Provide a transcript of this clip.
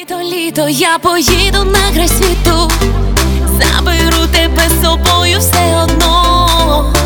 Літо, я поїду на край світу, заберу тебе з собою все одно.